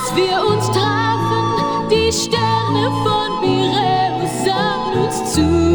Als wir uns trafen, die Sterne von Piräus sahen uns zu.